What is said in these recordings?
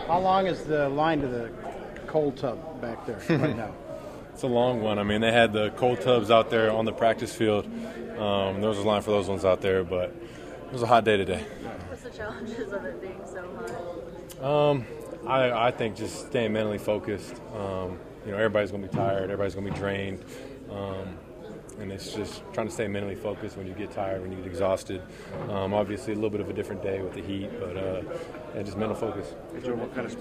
How long is the line to the cold tub back there right now? It's a long one. I mean, they had the cold tubs out there on the practice field. There was a line for those ones out there, but it was a hot day today. What's the challenges of it being so hot? I think just staying mentally focused. Everybody's going to be tired. Everybody's going to be drained. And it's just trying to stay mentally focused when you get tired, when you get exhausted. Obviously, a little bit of a different day with the heat, but just mental focus. Jordan, what kind of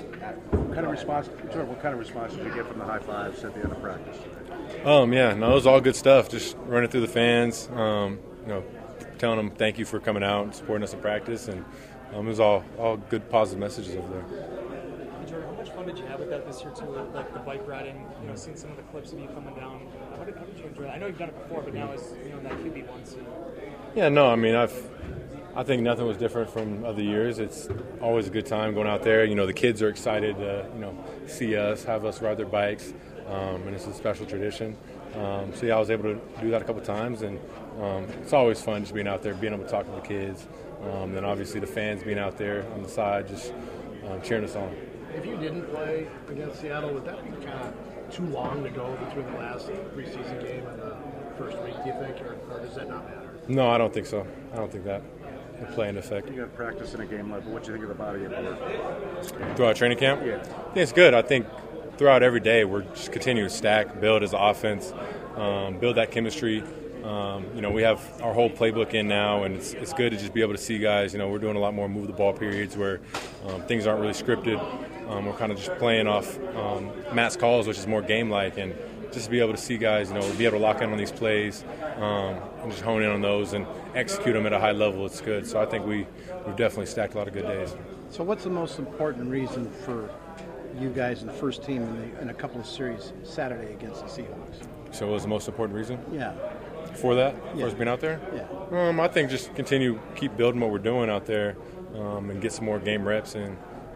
response did you get from the high fives at the end of practice? It was all good stuff. Just running through the fans, telling them thank you for coming out and supporting us in practice, and it was all good, positive messages over there. Jordan, how much fun did you have with that this year too? Like the bike riding, seeing some of the clips of you coming down. How did you enjoy that? I know you've done it before, but now it's that QB one. So. Yeah, no, I mean I think nothing was different from other years. It's always a good time going out there. The kids are excited to see us, have us ride their bikes, and it's a special tradition. I was able to do that a couple times, and it's always fun just being out there, being able to talk to the kids. Then obviously the fans being out there on the side, just cheering us on. If you didn't play against Seattle, would that be kind of too long to go between the last preseason game and the first week, do you think, or does that not matter? No, I don't think so. I don't think that would play into effect. You got practice in a game level. What do you think of the body of work? Throughout training camp? Yeah. I think it's good. I think throughout every day we're just continuing to stack, build as an offense, build that chemistry. We have our whole playbook in now, and it's good to just be able to see guys. We're doing a lot more move the ball periods where things aren't really scripted. We're kind of just playing off Matt's calls, which is more game-like, and just to be able to see guys, be able to lock in on these plays and just hone in on those and execute them at a high level. It's good. So I think we've definitely stacked a lot of good days. So what's the most important reason for you guys in the first team in a couple of series Saturday against the Seahawks? So what was the most important reason? Yeah. For that? Yeah. For us being out there? Yeah. I think just keep building what we're doing out there and get some more game reps in.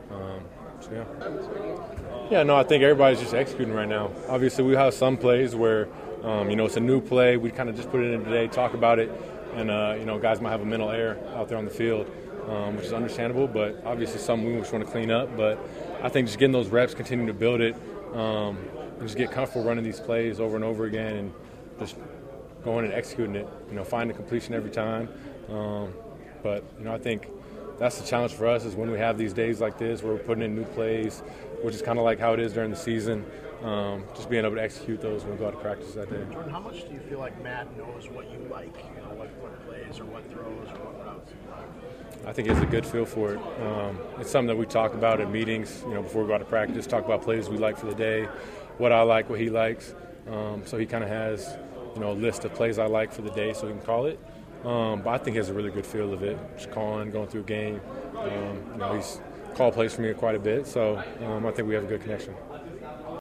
I think everybody's just executing right now. Obviously, we have some plays where, it's a new play. We kind of just put it in today, talk about it, and, guys might have a mental error out there on the field, which is understandable, but obviously some we just want to clean up. But I think just getting those reps, continuing to build it, and just get comfortable running these plays over and over again and just going and executing it, finding completion every time. I think that's the challenge for us is when we have these days like this where we're putting in new plays, which is kind of like how it is during the season, just being able to execute those when we go out to practice that day. Jordan, how much do you feel like Matt knows what you like, what plays or what throws or what routes you like? I think he has a good feel for it. It's something that we talk about at meetings, before we go out to practice, talk about plays we like for the day, what I like, what he likes. So he kind of has, a list of plays I like for the day so he can call it. But I think he has a really good feel of it, just going through a game. He's called plays for me quite a bit, so I think we have a good connection.